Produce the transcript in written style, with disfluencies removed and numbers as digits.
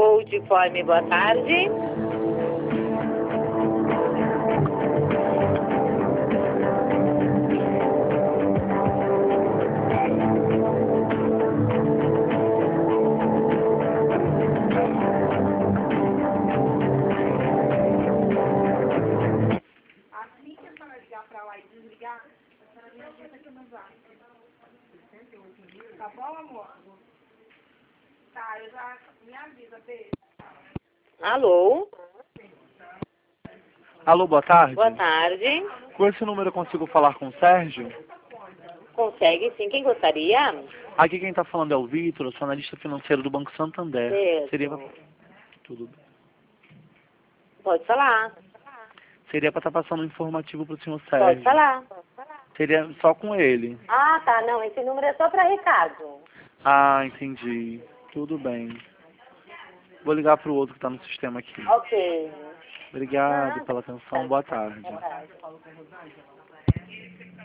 Cold Form, boa tarde. Assim que a senhora ligar pra lá e desligar, a senhora me avisa aqui no zap. Tá bom, amor? Tá, eu já me avisa, beijo. Alô? Alô, boa tarde. Boa tarde. Com esse número eu consigo falar com o Sérgio? Consegue sim, quem gostaria? Aqui quem está falando é o Vitor, eu sou analista financeiro do Banco Santander. Certo. Seria tudo bem. Pode falar. Seria para estar passando um informativo para o senhor Pode Sérgio. falar. Seria só com ele. Ah, tá, não, esse número é só para recado. Ah, entendi. Tudo bem. Vou ligar para o outro que está no sistema aqui. Ok. Obrigado pela atenção. Boa tarde. Boa tarde.